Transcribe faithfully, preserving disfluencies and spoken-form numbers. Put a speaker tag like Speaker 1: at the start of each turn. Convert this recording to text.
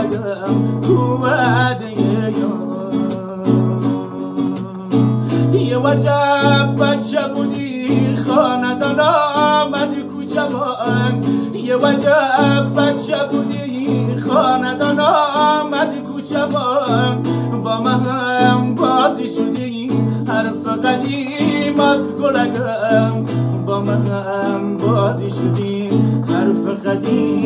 Speaker 1: گلگم تو وعده یار یه وجب بچه بودی خاندان آمدی کوچمان یه وجب بچه بودی خاندان آمدی کوچمان با من بازی شدی حرف قدیم از گلگم با من بازی شدی حرف قدیم